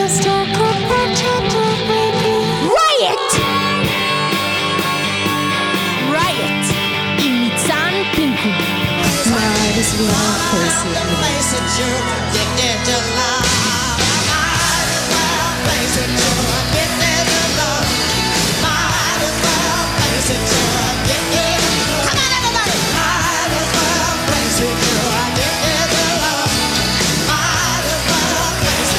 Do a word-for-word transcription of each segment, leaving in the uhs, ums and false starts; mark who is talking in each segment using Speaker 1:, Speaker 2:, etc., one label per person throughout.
Speaker 1: Riot! Riot! עם ניצן פינקו. Might as well face it. Face it, you're addicted to love. Might as well face it, you're addicted to love. Might as well face it, you're addicted. Come on, everybody! Might as well face it, you're addicted to love. Might as well face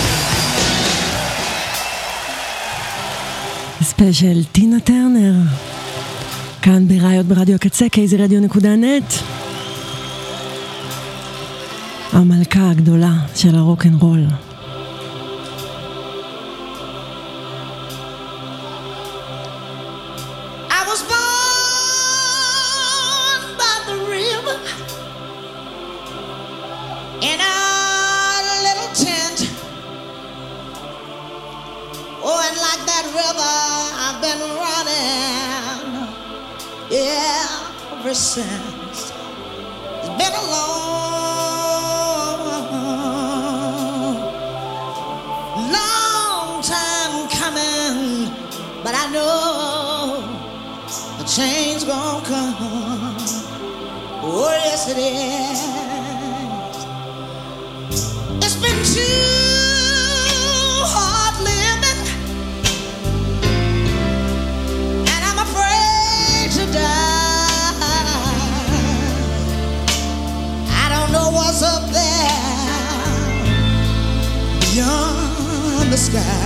Speaker 1: it.
Speaker 2: ספיישל טינה טרנר. כאן ברעיות ברדיו הקצה, קייזי רדיו נקודה נט. המלכה הגדולה של הרוק'נ'רול.
Speaker 1: I was born by the river in a little tent. Oh, and like that river I've been running, yeah, ever since. It's been a long but I know a change gonna come. Oh, yes it is. It's been too hard living, and I'm afraid to die. I don't know what's up there beyond the sky.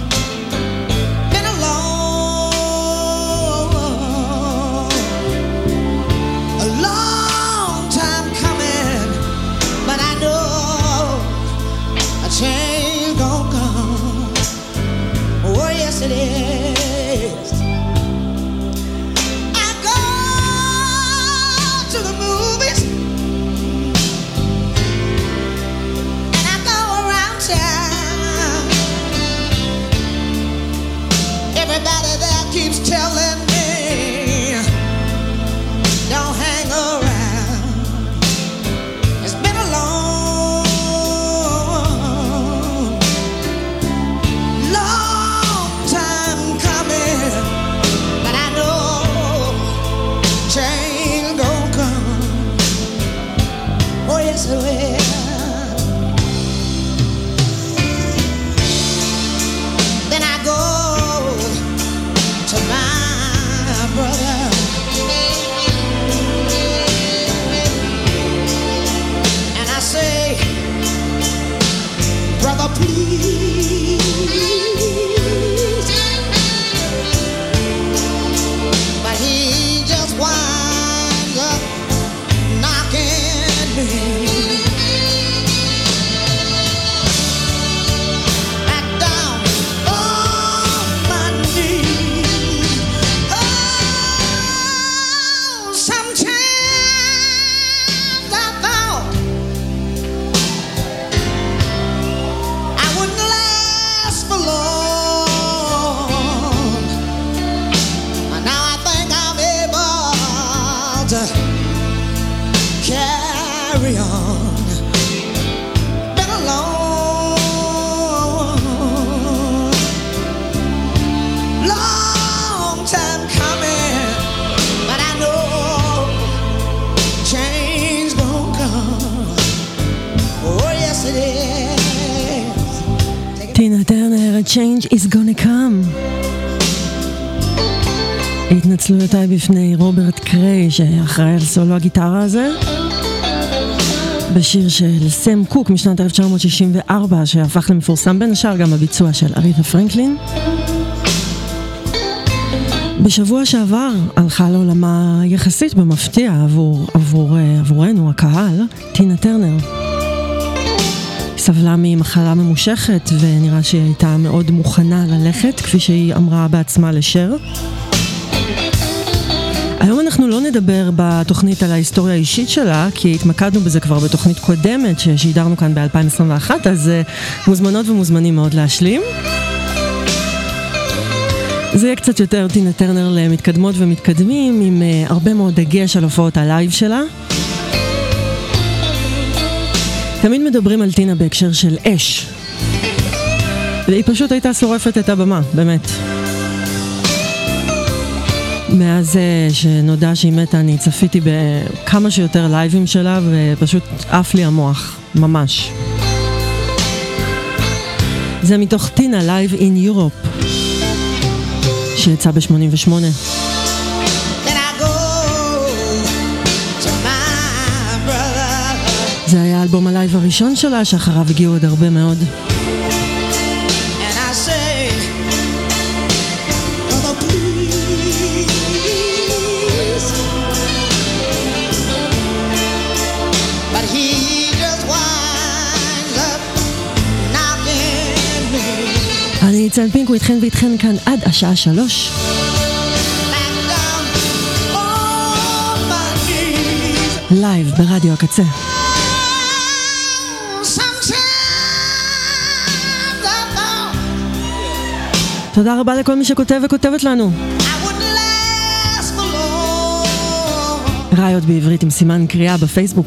Speaker 1: Change gon' come. Oh, yes it is. I go to the movies and I go around town. Everybody there keeps telling me don't hang around. It's been a long then I go to my brother and I say, brother, please, but he just winds up knocking me.
Speaker 2: טינה טרנר, a change is gonna come. התנצלויותיי בפני רוברט קריי שאחראי על סולו הגיטרה הזה בשיר של סם קוק משנת אלף תשע מאות שישים וארבע שהפך למפורסם בין השאר גם בביצוע של אריתה פרנקלין. בשבוע שעבר הלכה לעולמה יחסית במפתיע עבור, עבור, עבורנו הקהל טינה טרנר. סבלה ממחלה ממושכת ונראה שהיא הייתה מאוד מוכנה ללכת כפי שהיא אמרה בעצמה לשר. היום אנחנו לא נדבר בתוכנית על ההיסטוריה האישית שלה, כי התמקדנו בזה כבר בתוכנית קודמת ששידרנו כאן ב-אלפיים עשרים ואחת, אז מוזמנות ומוזמנים מאוד להשלים. זה יהיה קצת יותר טינה טרנר למתקדמות ומתקדמים, עם הרבה מאוד דגש על הופעות הלייב שלה. תמיד מדברים על טינה בהקשר של אש. והיא פשוט הייתה שורפת את הבמה, באמת. מאז שנודע שהיא מתה, אני צפיתי בכמה שיותר לייבים שלה, ופשוט עף לי המוח, ממש. זה מתוך טינה, Live in Europe, שיצא ב-שמונים ושמונה. זה היה האלבום הלייב הראשון שלה, שאחריו הגיעו עוד הרבה מאוד. אני ניצן פינקו איתכן ואיתכן כאן עד השעה שלוש. לייב ברדיו הקצה. תודה רבה לכל מי שכותב וכותבת לנו. ראיות בעברית עם סימן קריאה בפייסבוק.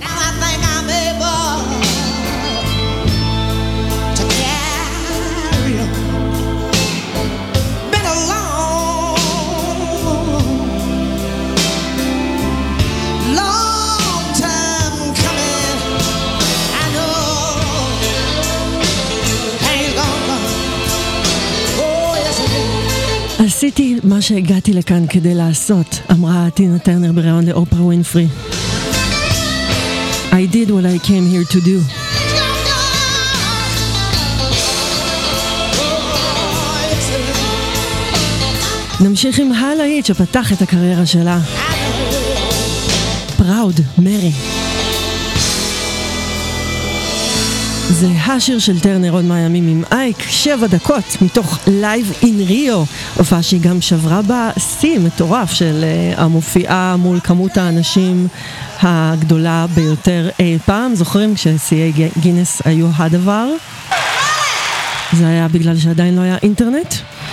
Speaker 2: עשיתי מה שהגעתי לכאן כדי לעשות, אמרה טינה טרנר בראיון לאופרה ווינפרי. I did what I came here to do. נמשיך עם הלהיט שפתח את הקריירה שלה. Proud Mary. זה השיר של טרנר עוד מהימים עם אייק, שבע דקות מתוך Live in Rio, הופעה שהיא גם שברה בה שיא מטורף של uh, המופיעה מול כמות האנשים הגדולה ביותר אי פעם. זוכרים כששיאי גינס היו הדבר? זה היה בגלל שעדיין לא היה אינטרנט.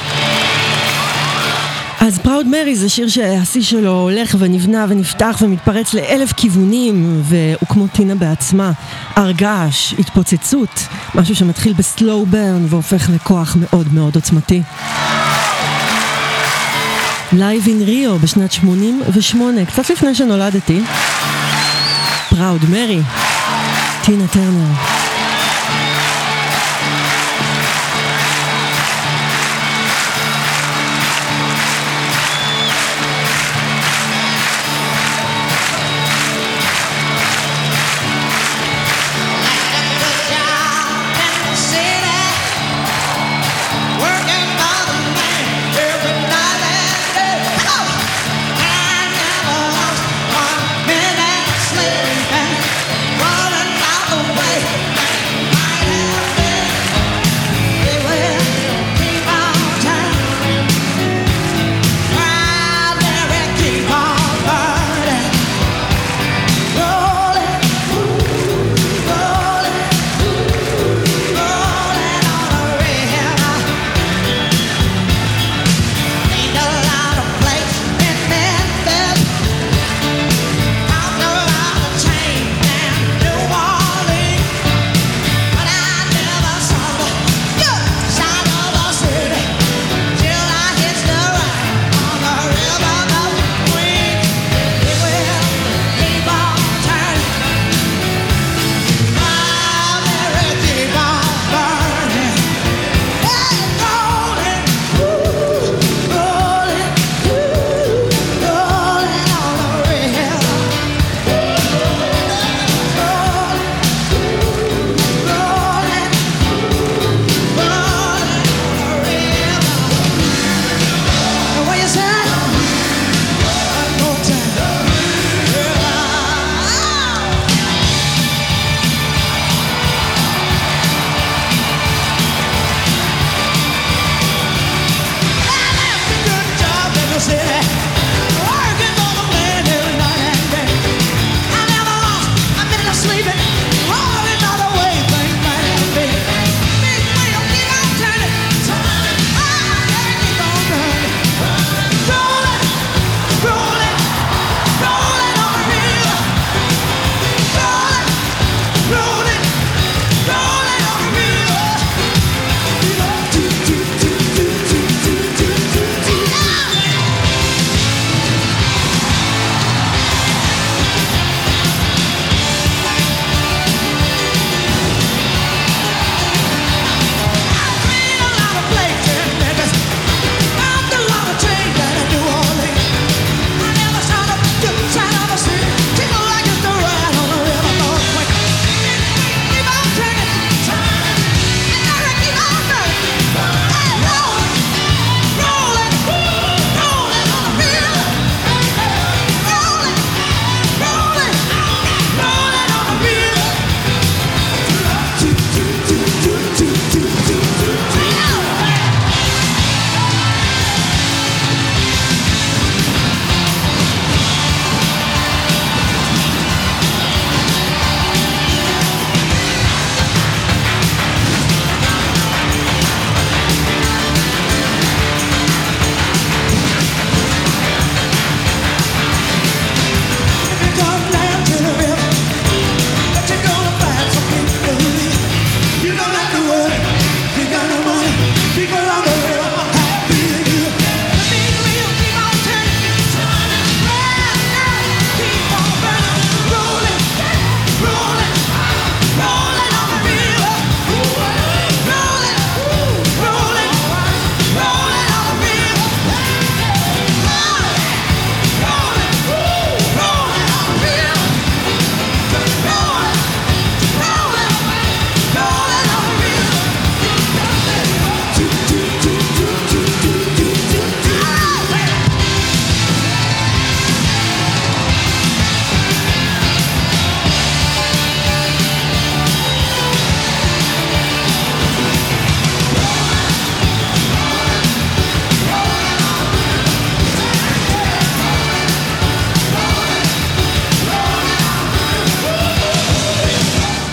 Speaker 2: אז Proud Mary זה שיר שהשיא שלו הולך ונבנה ונפתח ומתפרץ לאלף כיוונים, והוא כמו טינה בעצמה, הרגש, התפוצצות, משהו שמתחיל בסלואו ברן והופך לכוח מאוד מאוד עוצמתי. Live in Rio בשנת שמונים ושמונה, קצת לפני שנולדתי. Proud Mary, טינה טרנר.
Speaker 3: Running out the way.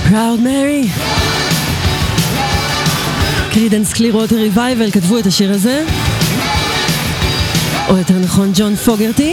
Speaker 2: Proud Mary. קרידנס קלירווטר ריווייבל כתבו את השיר הזה, או יותר נכון ג'ון פוגרטי.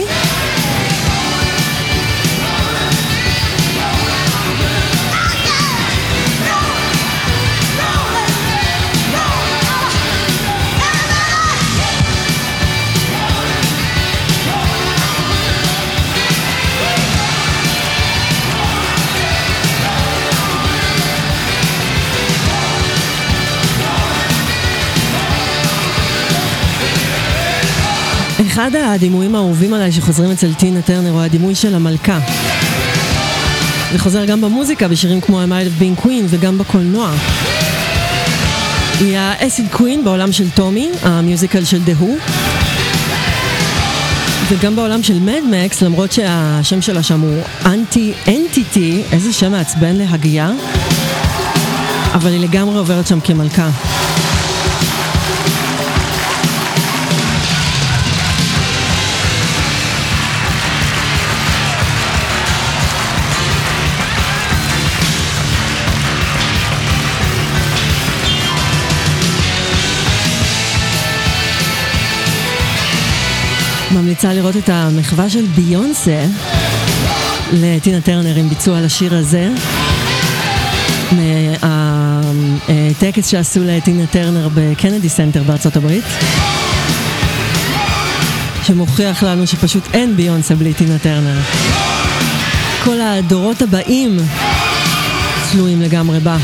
Speaker 2: אחד הדימויים האהובים עליי שחוזרים אצל טינה טרנר הוא הדימוי של המלכה. זה חוזר גם במוזיקה, בשירים כמו I Might Have Been Queen וגם בקולנוע. היא האסיד קווין בעולם של טומי, המיוזיקל של The Who. וגם בעולם של מד מקס, למרות שהשם שלה שם הוא אנטי אנטיטי, איזה שם מעצבן להגייה. אבל היא לגמרי עוברת שם כמלכה. ממליצה לראות את המחווה של ביונסה לטינה טרנר עם ביצוע לשיר הזה, מהטקס שעשו לטינה טרנר בקנדי סנטר בארצות הברית, שמוכיח לנו שפשוט אין ביונסה בלי טינה טרנר. כל הדורות הבאים תלויים לגמרי בה.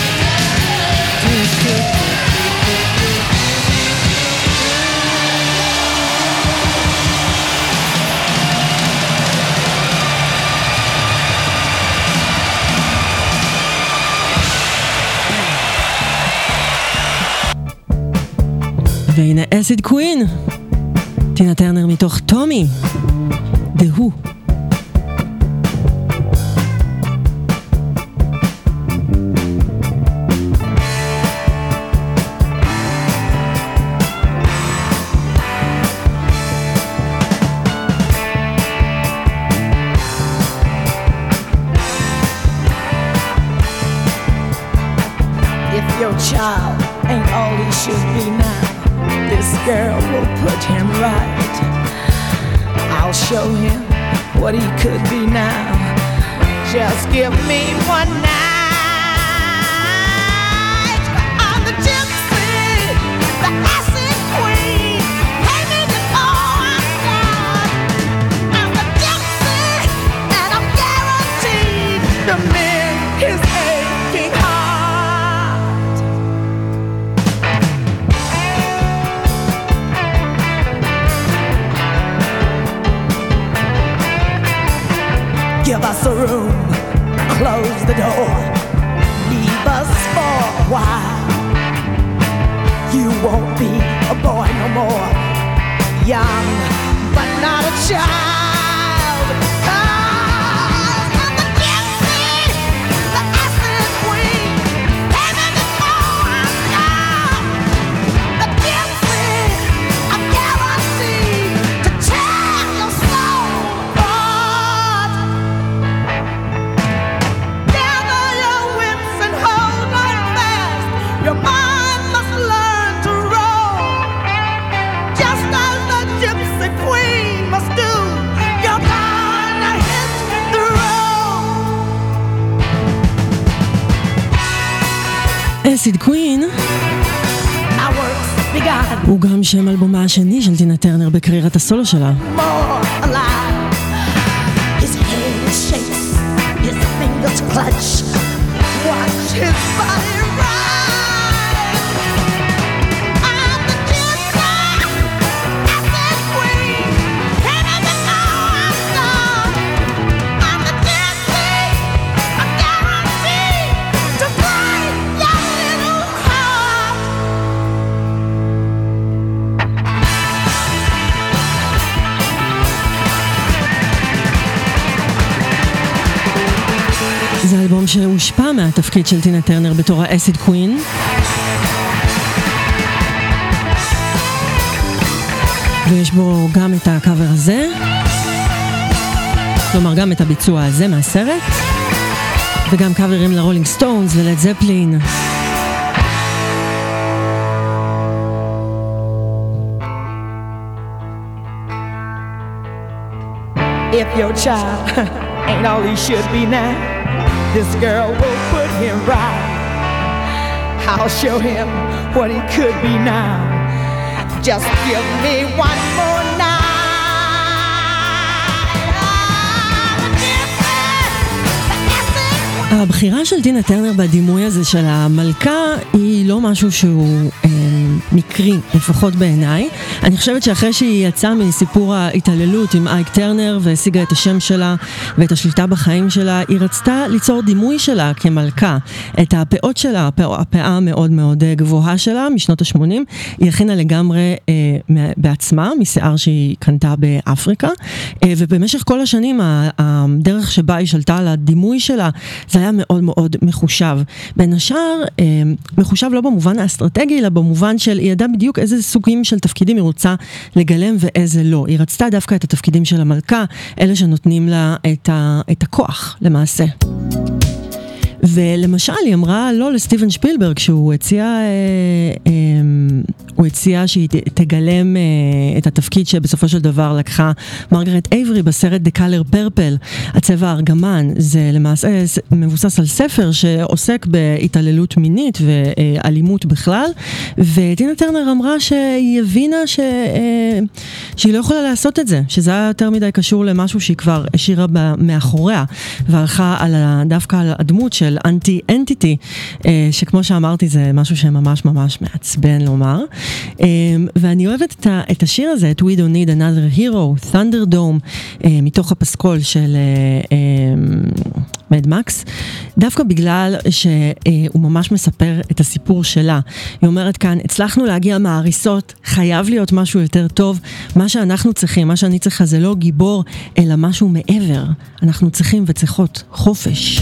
Speaker 2: והנה אסיד קווין, טינה טרנר מתוך טומי, The Who.
Speaker 3: If your child ain't all he should be now, this girl will put him right. I'll show him what he could be now. Just give me one night. I'm the gypsy, the acid queen. Pay me before I'm gone. I'm the gypsy, and I'm guaranteed to mend his aching heart. Give us a room, close the door, leave us for a while. You won't be a boy no more, young but not a child. 'Cause I'm the gypsy, the acid queen. Pay me before I'm gone. The gypsy, I'm guaranteed to tear your soul apart. Gather your wits and hold on fast. Your mind must learn to roll, just as the gypsy queen must do. You're gonna hit the road.
Speaker 2: אסיד קווין
Speaker 3: Our work's begun,
Speaker 2: הוא גם שם אלבומה השני של טינה טרנר בקריירת הסולו שלה.
Speaker 3: more alive. His head shakes, his fingers clutch. Watch his body rise. I'm the gypsy, acid queen. Pay me before I'm gone. I'm the gypsy, I'm guaranteed to break your little heart.
Speaker 2: זה אלבום שהושפע מהתפקיד של טינה טרנר בתור האסיד קווין. ויש בו גם את הקאבר הזה, כלומר גם את הביצוע הזה מהסרט, וגם קאברים לרולינג סטונס ולד זפלין.
Speaker 4: If your child ain't all he should be now, this girl will put him right. I'll show him what he could be now. Just give me one more night.
Speaker 2: הבחירה של טינה טרנר בדימוי הזה של המלכה היא לא משהו שהוא אה, מקרי, לפחות בעיניי. אני חושבת שאחרי שהיא יצאה מסיפור ההתעללות עם אייק טרנר והשיגה את השם שלה ואת השליטה בחיים שלה, היא רצתה ליצור דימוי שלה כמלכה. את הפאות שלה, הפאה, הפאה מאוד מאוד גבוהה שלה משנות ה-שמונים, היא הכינה לגמרי אה, בעצמה, משיער שהיא קנתה באפריקה, אה, ובמשך כל השנים הדרך שבה היא שלטה על הדימוי שלה, זה היה מאוד מאוד מחושב. בין השאר, אה, מחושב לא במובן האסטרטגי, אלא במובן של היא ידעה בדיוק איזה סוגים של תפקידים היא רוצה לגלם ואיזה לא. היא רצתה דווקא את התפקידים של המלכה, אלה שנותנים לה את, ה, את הכוח למעשה. ולמשל היא אמרה לא לסטיבן שפילברג שהוא הציע, אה, אה, הוא הציע שהיא תגלם אה, את התפקיד שבסופו של דבר לקחה מרגרט אייברי בסרט The Color Purple, הצבע הארגמן. זה למעשה מבוסס על ספר שעוסק בהתעללות מינית ואלימות בכלל, וטינה טרנר אמרה שהיא הבינה ש, אה, שהיא לא יכולה לעשות את זה, שזה היה יותר מדי קשור למשהו שהיא כבר השאירה מאחוריה, והלכה על, דווקא על הדמות של אנטי-אנטיטי, שכמו שאמרתי זה משהו שממש ממש מעצבן לומר. ואני אוהבת את השיר הזה, את We Don't Need Another Hero, Thunderdome, מתוך הפסקול של מד מקס, דווקא בגלל שהוא ממש מספר את הסיפור שלה. היא אומרת כאן, הצלחנו להגיע מההריסות, חייב להיות משהו יותר טוב, מה שאנחנו צריכים, מה שאני צריכה זה לא גיבור, אלא משהו מעבר. אנחנו צריכים וצריכות חופש.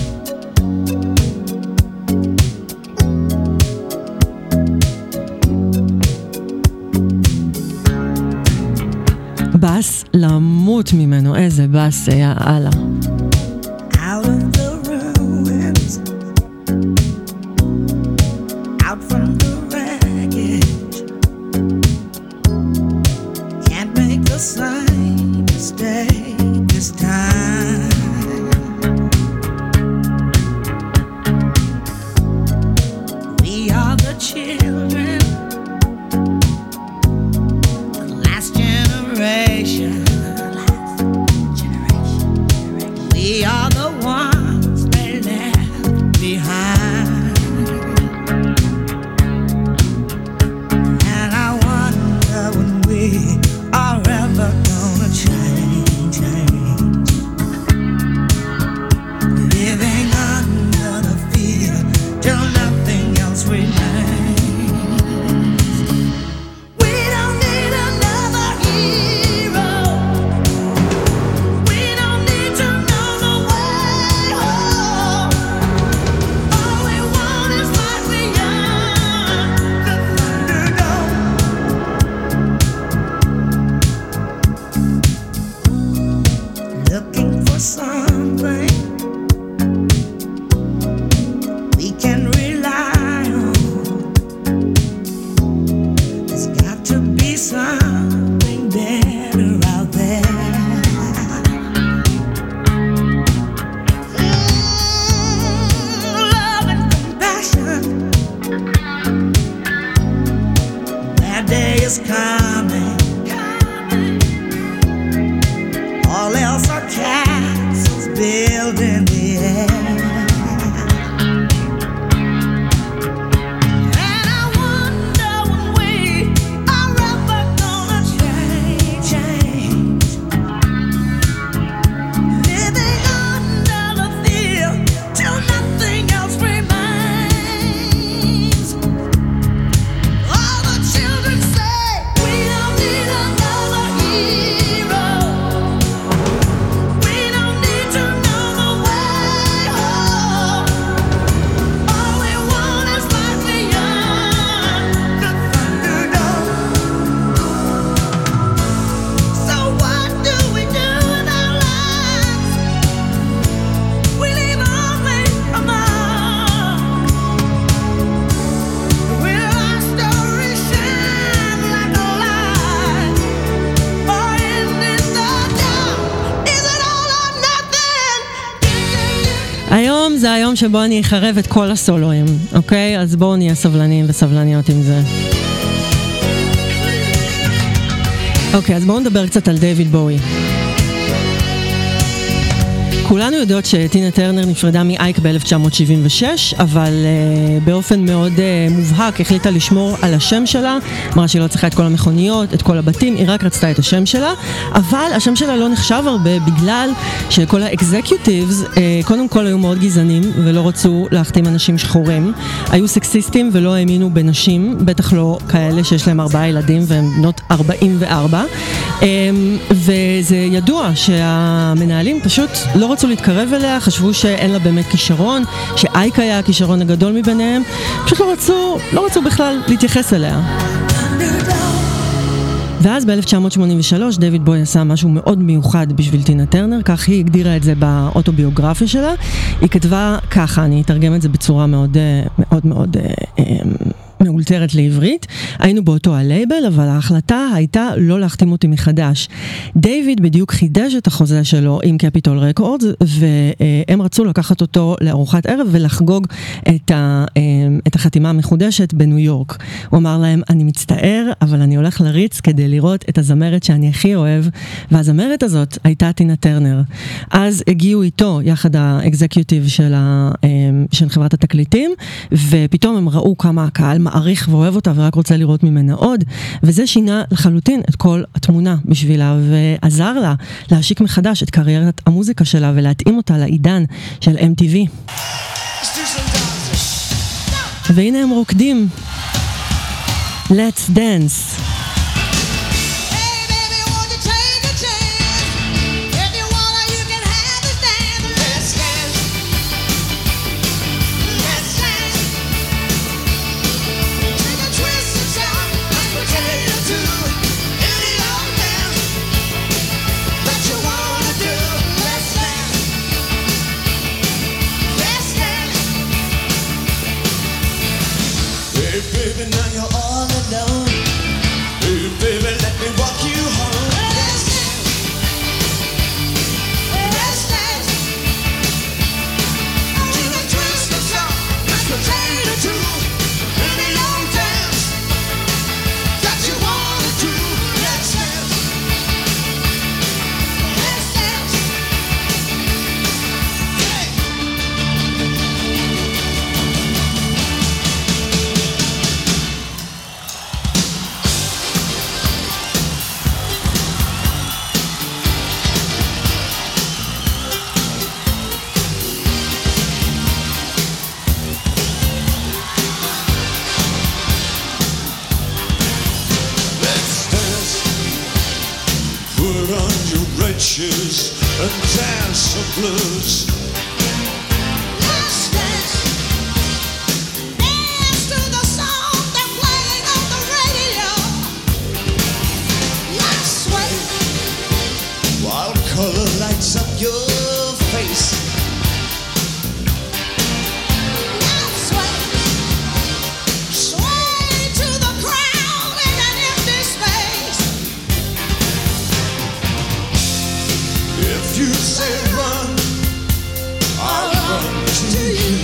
Speaker 2: בס למות ממנו, איזה בס היה הלאה.
Speaker 3: Out of the ruins, out from the wreckage, can't make the same mistake this time. We are the children, the last generation. We are the ones they left behind. And I wonder when we are ever gonna change, change. Living under the fear till nothing else remains. We don't need another hero. We don't need to know the way home. All we want is life beyond the Thunderdome. Looking for something we can rely on. There's got to be something better out there. Love and compassion. That day is coming. All else are castles built in the air. And I wonder when we are ever gonna change, change. Living under the fear till nothing else remains. All the children say we don't need another hero. We don't need to know the way
Speaker 2: זה היום שבו אני אחרב את כל הסולואים, אוקיי? אז בואו נהיה סבלניים וסבלניות עם זה. אוקיי, אז בואו נדבר קצת על דיוויד בואי. כולנו יודעות שטינה טרנר נפרדה מאייק ב-אלף תשע מאות שבעים ושש, אבל uh, באופן מאוד uh, מובהק החליטה לשמור על השם שלה, אמרה שהיא לא צריכה את כל המכוניות, את כל הבתים, היא רק רצתה את השם שלה, אבל השם שלה לא נחשב הרבה בגלל שכל האקזקיוטיבס uh, קודם כל היו מאוד גזענים ולא רצו להחתים אנשים שחורים, היו סקסיסטים ולא האמינו בנשים, בטח לא כאלה שיש להם ארבעה ילדים והם בנות ארבעים וארבע, um, וזה ידוע שהמנהלים פשוט לא רצו להתקרב אליה, חשבו שאין לה באמת כישרון, שאייק היה הכישרון הגדול מביניהם, פשוט לא רצו, לא רצו בכלל להתייחס אליה. ואז ב-אלף תשע מאות שמונים ושלוש דיוויד בואי עשה משהו מאוד מיוחד בשביל טינה טרנר, כך היא הגדירה את זה באוטוביוגרפיה שלה. היא כתבה ככה, אני אתרגם את זה בצורה מאוד מאוד מאוד מאולתרת לעברית. היינו באותו הלייבל, אבל ההחלטה הייתה לא להחתים אותי מחדש. דיוויד בדיוק חידש את החוזה שלו עם קפיטול רקורדס, והם רצו לקחת אותו לארוחת ערב ולחגוג את, ה, את החתימה המחודשת בניו יורק. הוא אמר להם, אני מצטער, אבל אני הולך לריץ כדי לראות את הזמרת שאני הכי אוהב, והזמרת הזאת הייתה טינה טרנר. אז הגיעו איתו יחד האקזקיוטיב של, ה, של חברת התקליטים, ופתאום הם ראו כמה הקהל מעריך ואוהב אותה ורק רוצה לראות ממנה עוד, וזה שינה לחלוטין את כל התמונה בשבילה, ועזר לה להשיק מחדש את קריירת המוזיקה שלה ולהתאים אותה לעידן של אם טי וי. והנה הם רוקדים. Let's dance.
Speaker 5: Baby, now you're all alone. Hey, baby, let me walk you home. Let's dance. Let's dance. Do the twist of song, mashed potato too. Any long dance that you wanna do. Let's dance. Let's dance. Hey. Shoes and dance the blues. Let's dance, dance to the song they're playing on the radio. Let's sway, wild color lights up your face. Let's sway, sway to the crowd in an empty space. If you say run, I'll run to you.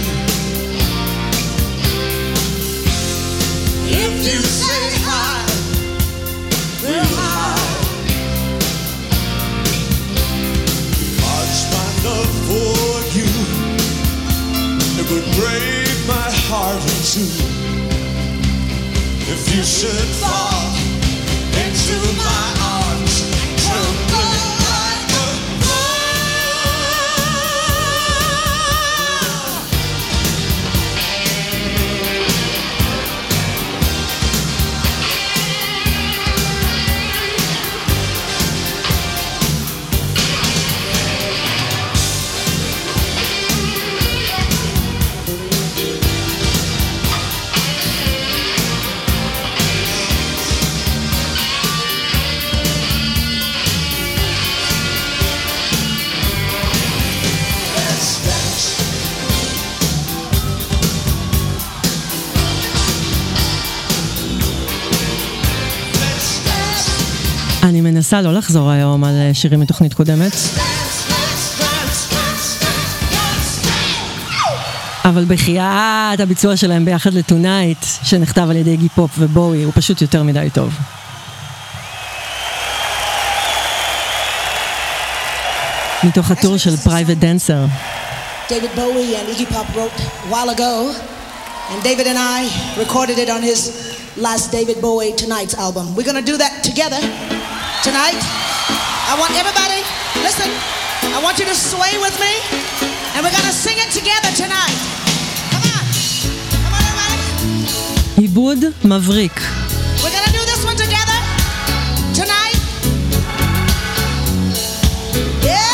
Speaker 5: If you say hide, we'll hide. Heart's my love for you. It would break my heart in two. If you should fall into my arms, tremble like a
Speaker 2: אני מנסה לא לחזור היום על שירים מתוכנית קודמת. אבל בחייאת הביצוע שלהם ביחד לטונייט, שנכתב על ידי איגי פופ ובואי, הוא פשוט יותר מדי טוב. מתוך הטור של Private Dancer.
Speaker 6: David Bowie and Iggy Pop wrote a while ago, and David and I recorded it on his last David Bowie Tonight's album. We're going to do that together tonight. I want everybody, listen, I want you to sway with me, and we're going to sing it together tonight. Come on. Come on, everybody.
Speaker 2: עיבוד מבריק.
Speaker 6: We're going to do this one together tonight. Yeah.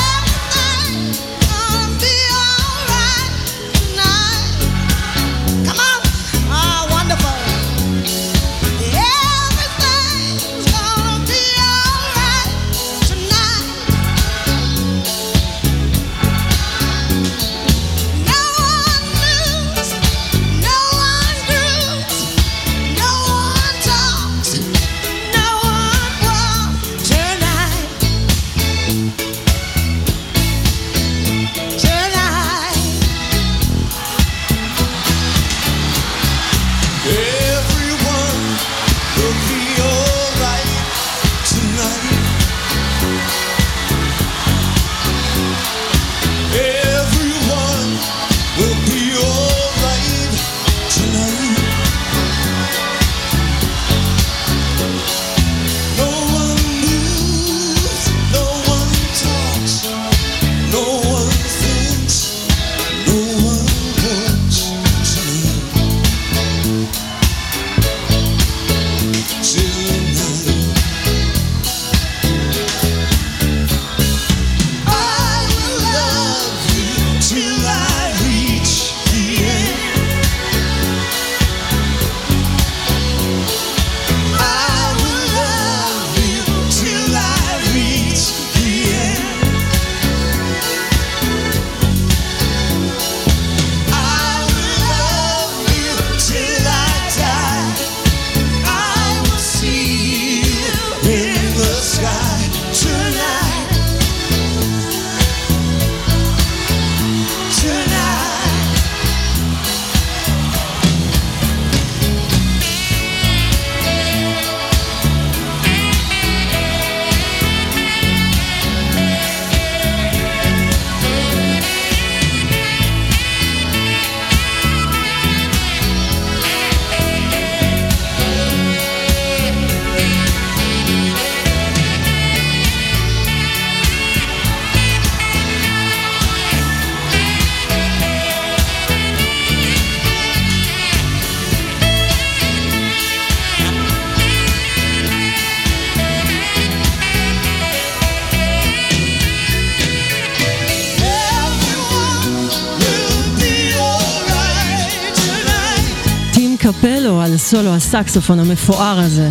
Speaker 2: קפלו על סולו הסקסופון המפואר הזה.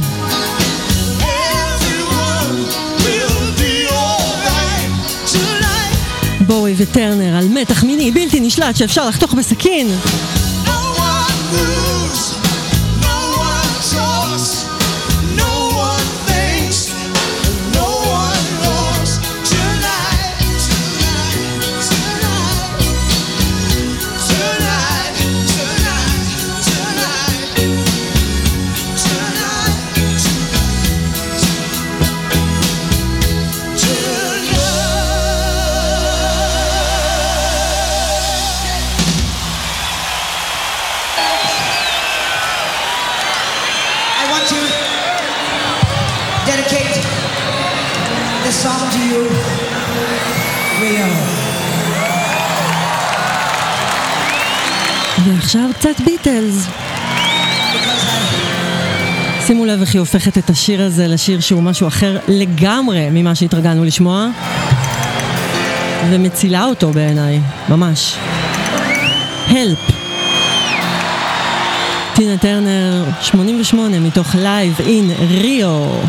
Speaker 2: בואי וטרנר על מתח מיני בלתי נשלט שאפשר לחתוך בסכין. ועכשיו קצת ביטלס. שימו לב איך היא הופכת את השיר הזה לשיר שהוא משהו אחר לגמרי ממה שהתרגלנו לשמוע, ומצילה אותו בעיניי, ממש. Help. טינה טרנר, שמונים ושמונה, מתוך Live in Rio.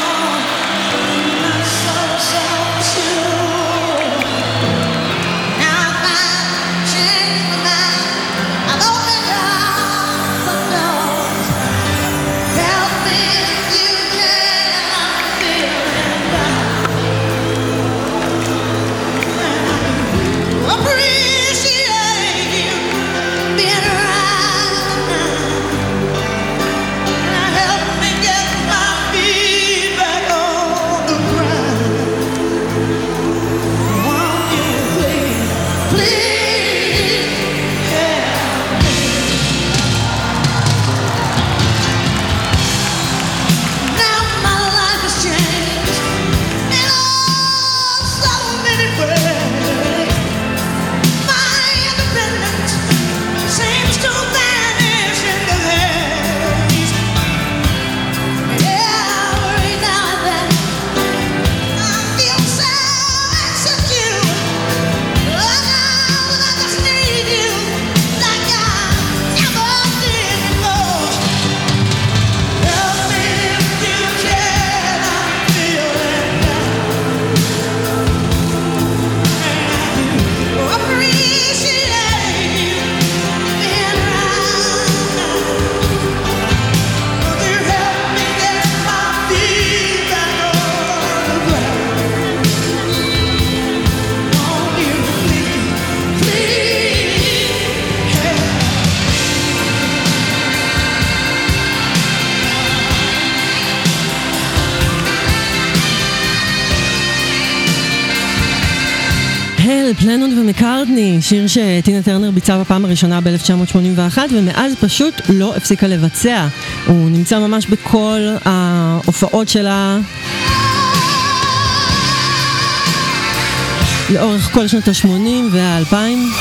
Speaker 6: Now
Speaker 2: לנון ומקארטני, שיר שטינה טרנר ביצעה בפעם הראשונה ב-אלף תשע מאות שמונים ואחת ומאז פשוט לא הפסיקה לבצע. הוא נמצא ממש בכל ההופעות שלה לאורך כל שנות ה-שמונים וה-אלפיים.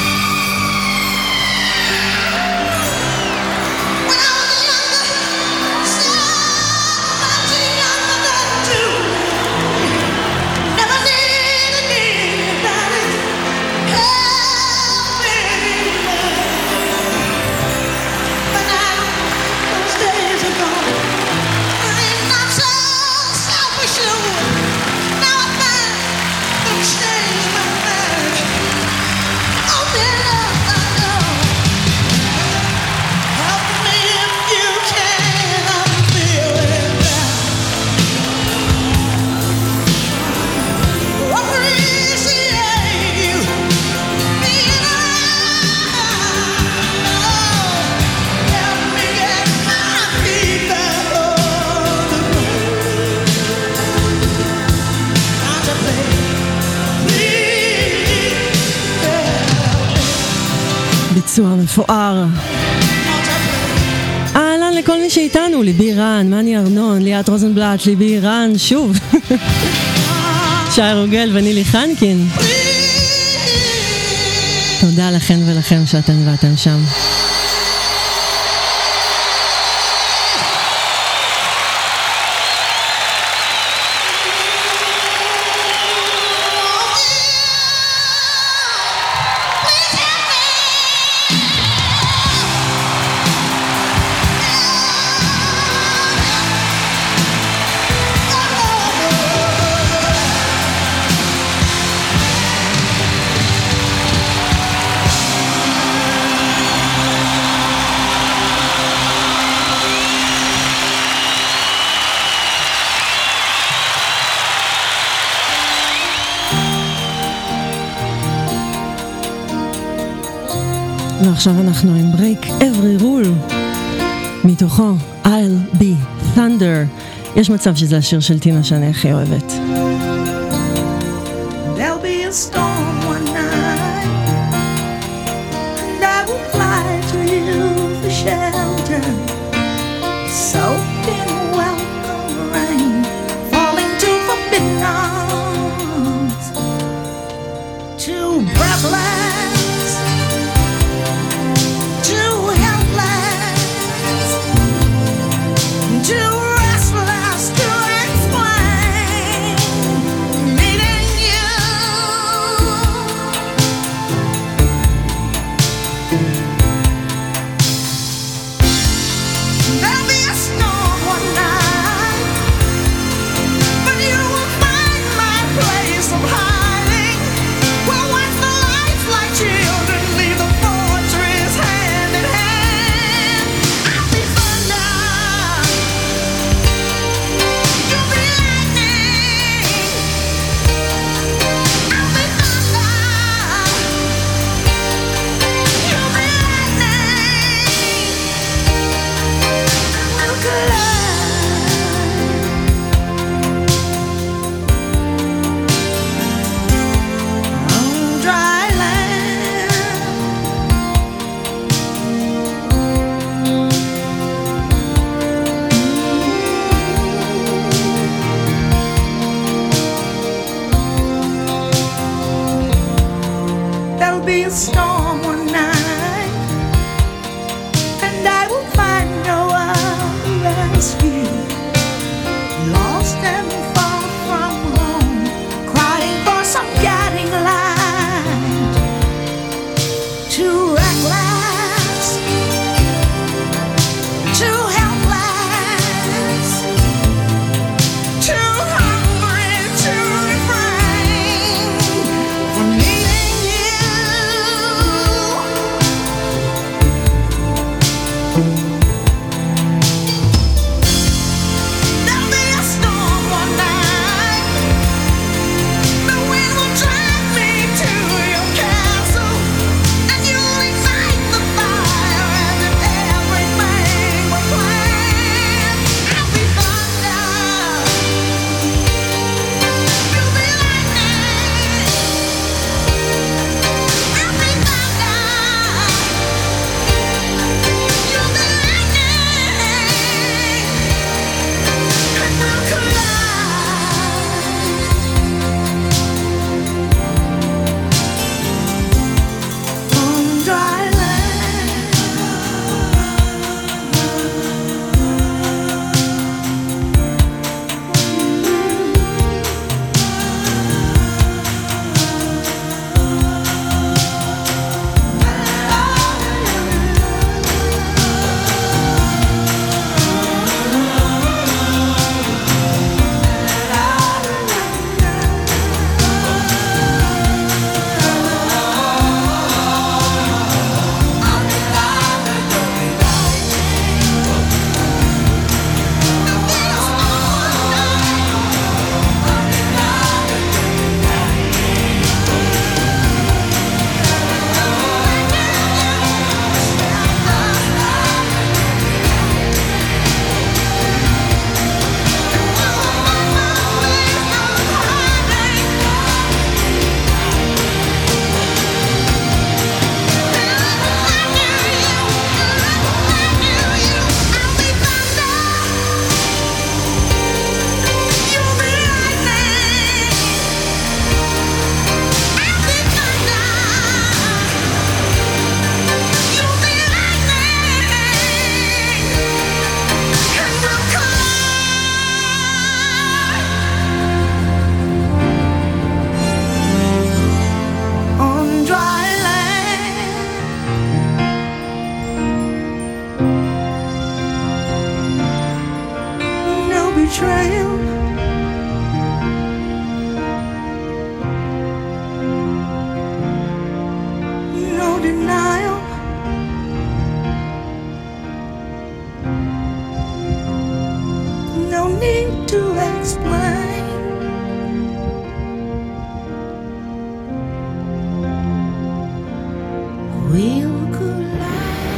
Speaker 2: ביצוע מפואר. אהלן לכל מי שאיתנו, ליבי רן, מני ארנון, ליאת רוזנבלט, ליבי רן, שוב. שי רוגל ונילי חנקין. תודה לכן ולכם שאתם ואתם שם. ועכשיו אנחנו עם Break Every Rule מתוכו I'll Be Thunder. יש מצב שזה השיר של טינה שאני הכי אוהבת.
Speaker 3: There'll be a storm one night and I will fly to you for shelter, soaked in welcome rain, falling to forbidden arms, too breathless, too helpless, too restless to explain, needing you. There'll be a storm one night, but you will find my place of hiding. Well, once the lights like children leave the fortress hand in hand, I'll be thunder, you'll be lightning. I'll be thunder, you'll be lightning. We'll collide on dry land. There'll be a storm one night, and I will find no other rescue. Lost and far from home, crying for some guiding light. Too reckless, too helpless, too hungry to refrain from needing you.
Speaker 1: we'll collide.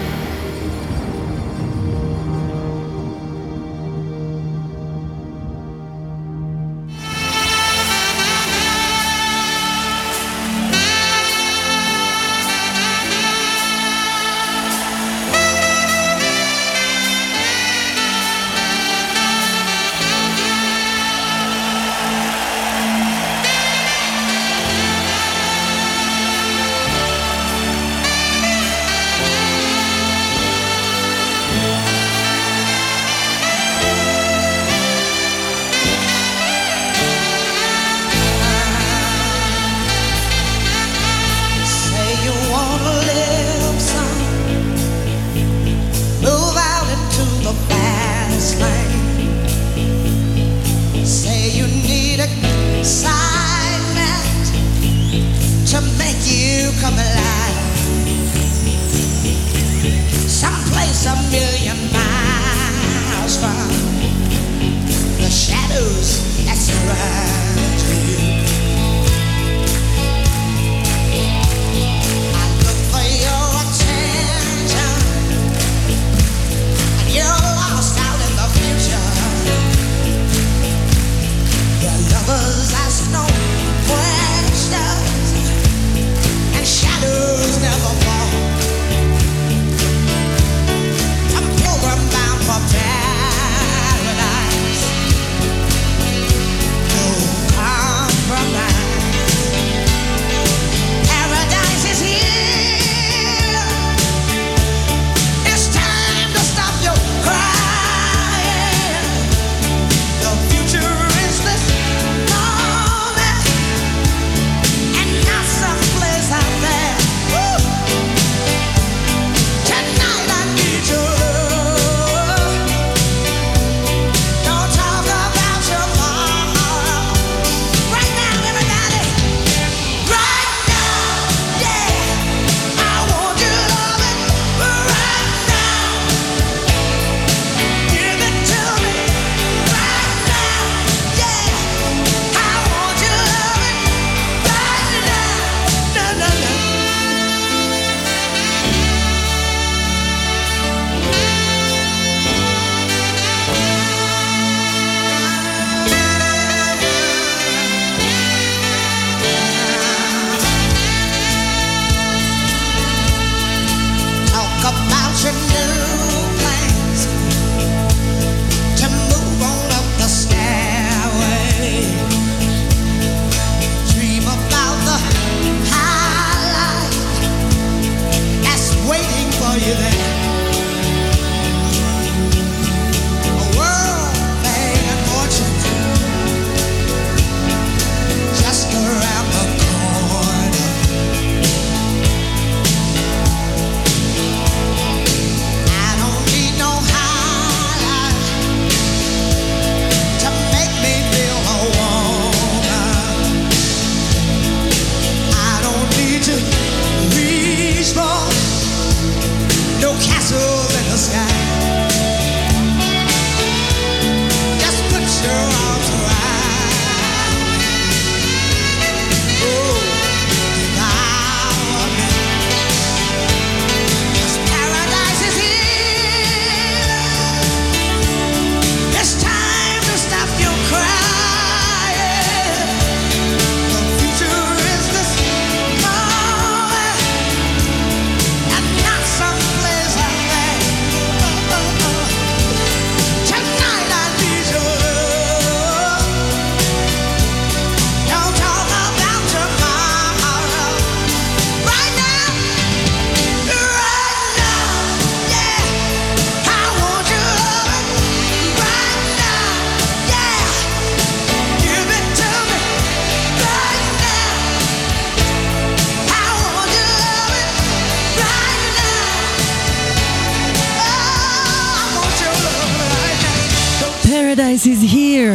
Speaker 2: Paradise is here.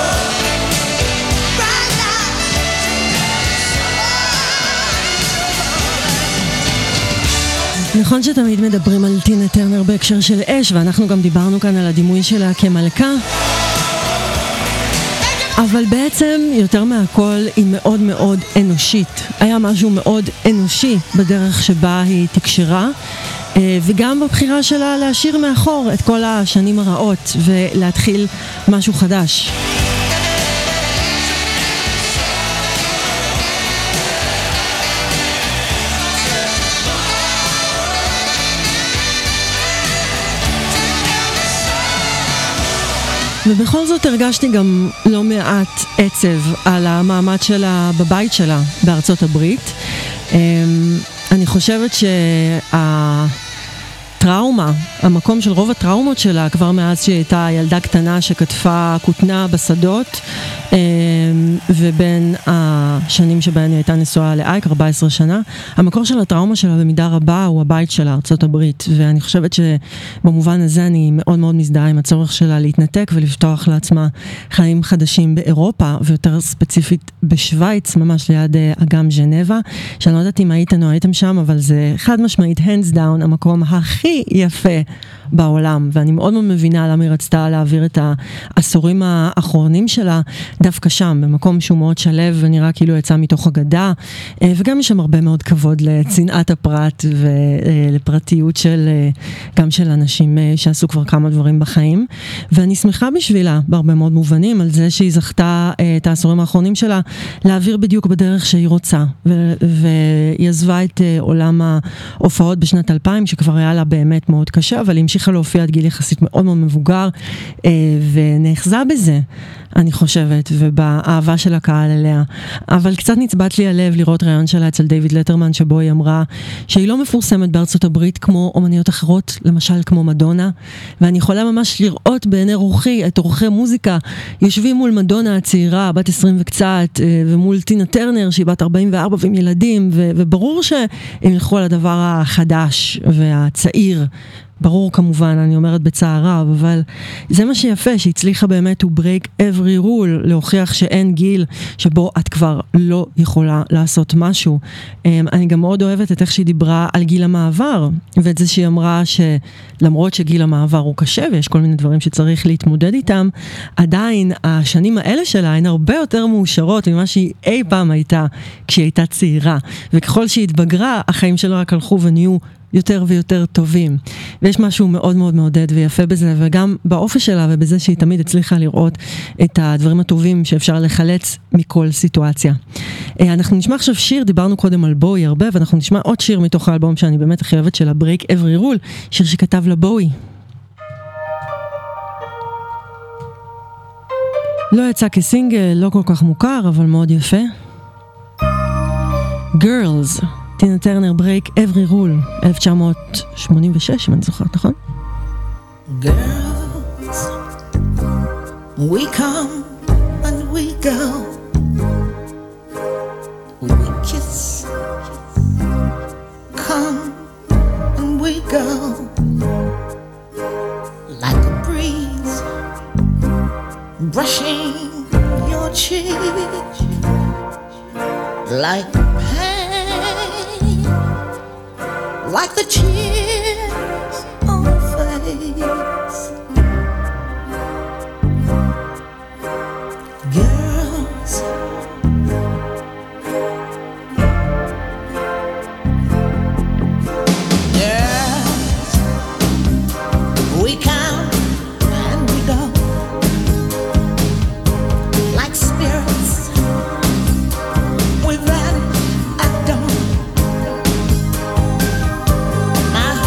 Speaker 2: נכון שתמיד מדברים על טינה טרנר בהקשר של אש, ואנחנו גם דיברנו כאן על הדימוי שלה כמלכה. אבל בעצם יותר מהכל היא מאוד מאוד אנושית. היה משהו מאוד אנושי בדרך שבה היא תקשרה, וגם בבחירה שלה להשאיר מאחור את כל השנים הרעות ולהתחיל משהו חדש. ובכל זאת הרגשתי גם לא מעט עצב על המעמד שלה בבית שלה בארצות הברית. אני חושבת שהטראומה, המקום של רוב הטראומות שלה, כבר מאז שהיא הייתה ילדה קטנה שכתפה כותנה בשדות, ובין השנים שבהן היא הייתה נשואה לאייק, ארבע עשרה שנה, המקור של הטראומה שלה במידה רבה הוא הבית שלה, ארצות הברית, ואני חושבת שבמובן הזה אני מאוד מאוד מזדהה עם הצורך שלה להתנתק ולפתוח לעצמה חיים חדשים באירופה, ויותר ספציפית בשוויץ, ממש ליד אגם ז'נבה, שאני לא יודעת אם הייתם או הייתם שם, אבל זה חד משמעית, hands down, המקום הכי יפה בעולם, ואני מאוד מאוד מבינה למה היא רצתה להעביר את העשורים האחרונים שלה דווקא שם, במקום שהוא מאוד שלב ונראה כאילו יצא מתוך אגדה, וגם יש שם הרבה מאוד כבוד לצנעת הפרט ולפרטיות של, גם של אנשים שעשו כבר כמה דברים בחיים, ואני שמחה בשבילה בהרבה מאוד מובנים על זה שהיא זכתה את העשורים האחרונים שלה להעביר בדיוק בדרך שהיא רוצה, והיא עזבה את עולם ההופעות בשנת אלפיים שכבר היה לה באמת מאוד קשה, אבל היא המשיכה להופיע עד גיל יחסית מאוד מאוד מבוגר, ונאחזה בזה, אני חושבת, ובאהבה של הקהל אליה. אבל קצת נצבט לי הלב לראות רעיון שלה אצל דיוויד לטרמן, שבו היא אמרה שהיא לא מפורסמת בארצות הברית כמו אומניות אחרות, למשל כמו מדונה, ואני יכולה ממש לראות בעיני רוחי את אורחי מוזיקה יושבים מול מדונה הצעירה, בת עשרים וקצת, ומול טינה טרנר שהיא בת ארבעים וארבע ועם ילדים, וברור שהם ילכו על הדבר החדש והצעיר, ברור כמובן, אני אומרת בצער רב, אבל זה מה שיפה, שהצליחה באמת to break every rule, להוכיח שאין גיל שבו את כבר לא יכולה לעשות משהו. אני גם מאוד אוהבת את איך שהיא דיברה על גיל המעבר, ואת זה שהיא אמרה שלמרות שגיל המעבר הוא קשה, ויש כל מיני דברים שצריך להתמודד איתם, עדיין השנים האלה שלה הן הרבה יותר מאושרות ממה שהיא אי פעם הייתה כשהיא הייתה צעירה, וככל שהיא התבגרה, החיים שלה רק הלכו ונהיו יותר ויותר טובים. ויש משהו מאוד מאוד מעודד ויפה בזה, וגם באופי שלה ובזה שהיא תמיד הצליחה לראות את הדברים הטובים שאפשר לחלץ מכל סיטואציה. אנחנו נשמע עכשיו שיר, דיברנו קודם על בואי הרבה, ואנחנו נשמע עוד שיר מתוך האלבום שאני באמת הכי אוהבת שלה, Break Every Rule, שיר שכתב לבואי. לא יצא כסינגל, לא כל כך מוכר, אבל מאוד יפה. Girls, טינה טרנר, Break Every Rule, אלף תשע מאות שמונים ושש, אם אני זוכרת, נכון?
Speaker 6: Girls, we come and we go, we kiss, come and we go, like a breeze, brushing your cheek, like pain, like the tears on her face. Girls, girls, we come and we go, like spirits, we vanish at dawn. My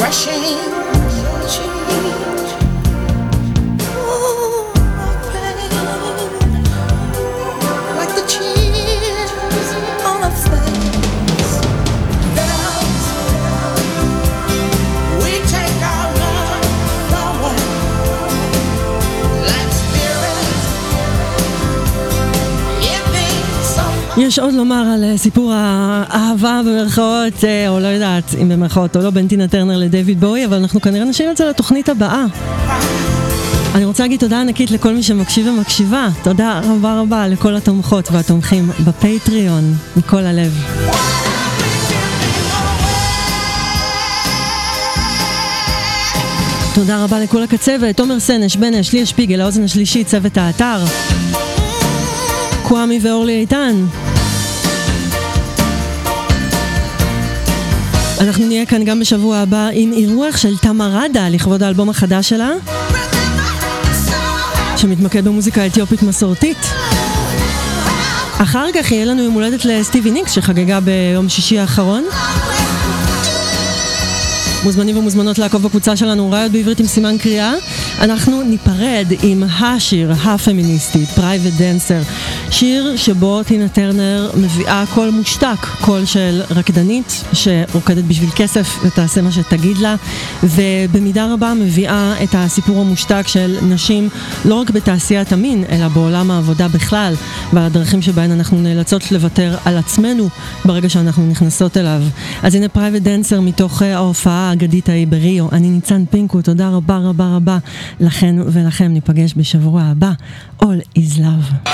Speaker 6: refreshing your cheek. Ooh, like the cheers on a face. Girls, we take our love away like spirits. It means so much.
Speaker 2: יש עוד לומר על סיפור האהבה במרכאות, או לא יודעת אם במרכאות או לא, בין טינה טרנר לדייוויד בואי, אבל אנחנו כנראה נשאיר את זה לתוכנית הבאה. אני רוצה להגיד תודה ענקית לכל מי שמקשיב ומקשיבה. תודה רבה רבה לכל התומכות והתומכים בפטריון, מכל הלב. תודה רבה לכל הקצוות, תומר סנש, בנש, ליה שפיגל, האוזן השלישית, צוות האתר, קוואמי ואורלי איתן. אנחנו נהיה כאן גם בשבוע הבא עם אירוח של תמרדה לכבוד האלבום החדש שלה, שמתמקד במוזיקה אתיופית מסורתית. אחר כך יהיה לנו יום הולדת לסטיבי ניקס שחגגה ביום שישי האחרון. מוזמנים ומוזמנות לעקוב בקבוצה שלנו ראיות בעברית עם סימן קריאה. אנחנו ניפרד עם השיר הפמיניסטי, פרייבט דנסר, שיר שבו טינה טרנר מביאה קול מושתק, קול של רקדנית שרוקדת בשביל כסף ותעשה מה שתגיד לה, ובמידה רבה מביאה את הסיפור המושתק של נשים לא רק בתעשיית המין אלא בעולם העבודה בכלל, והדרכים שבהן אנחנו נאלצות לוותר על עצמנו ברגע שאנחנו נכנסות אליו. אז הנה פרייבט דנסר מתוך ההופעה האגדית ההיא בריו. אני ניצן פינקו, תודה רבה רבה רבה לכן ולכם. ניפגש בשבוע הבא. All is love.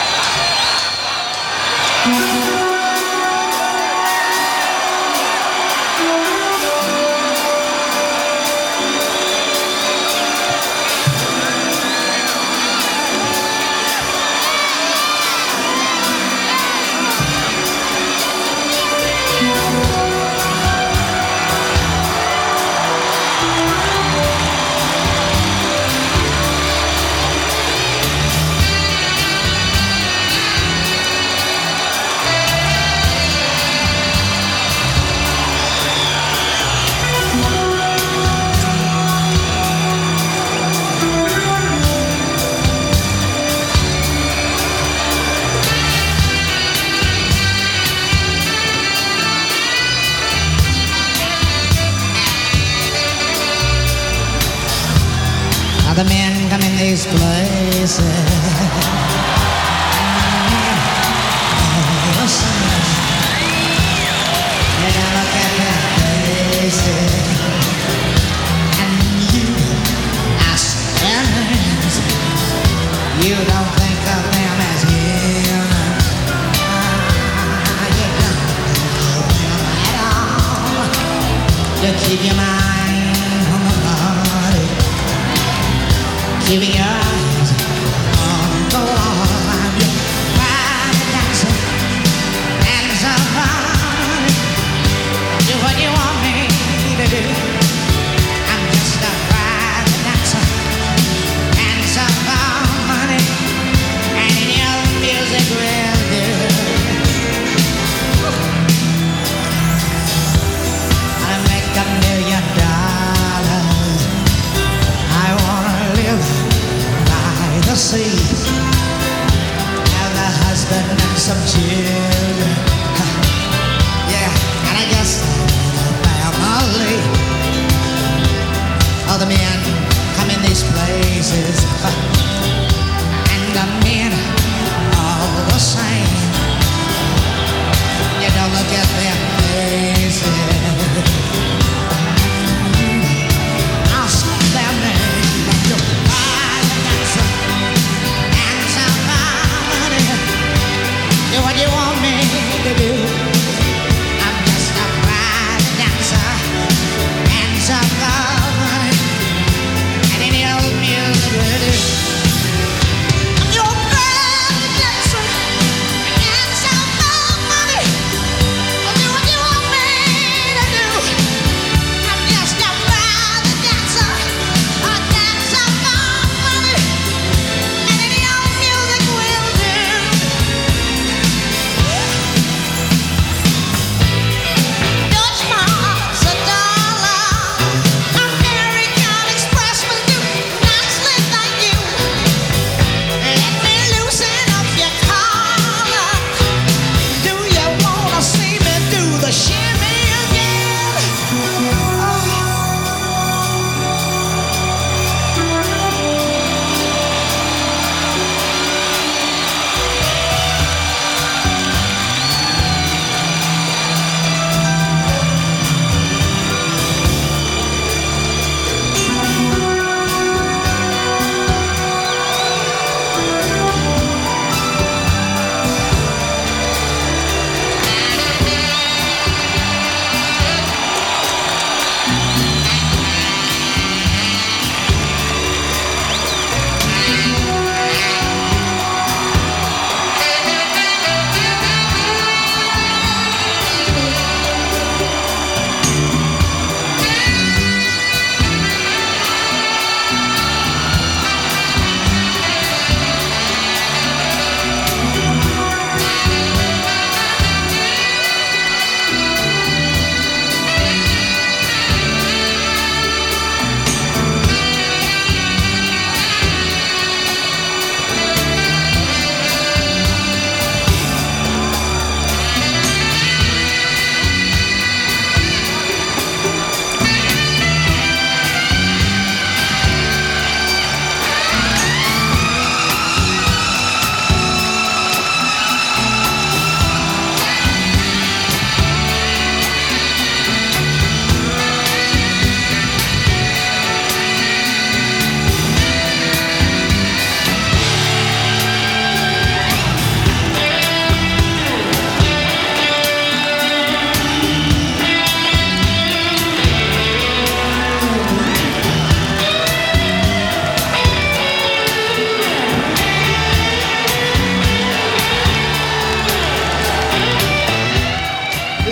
Speaker 6: The men come in these places. You gotta look at their faces, and you ask them, you don't think of them as human. You don't think of them at all. You keep your mind on the body. Keeping your eyes on the wall. You're private dancer and somebody. Do what you want me to do. I'm just a private dancer and somebody. And in your music will do. I make a million dollars. I wanna live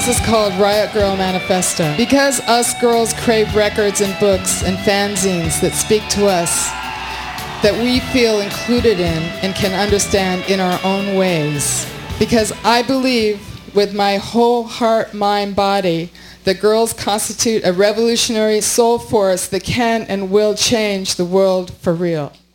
Speaker 7: This is called Riot Girl Manifesto. Because us girls crave records and books and fanzines that speak to us, that we feel included in and can understand in our own ways. Because I believe with my whole heart, mind, body, that girls constitute a revolutionary soul force that can and will change the world for real.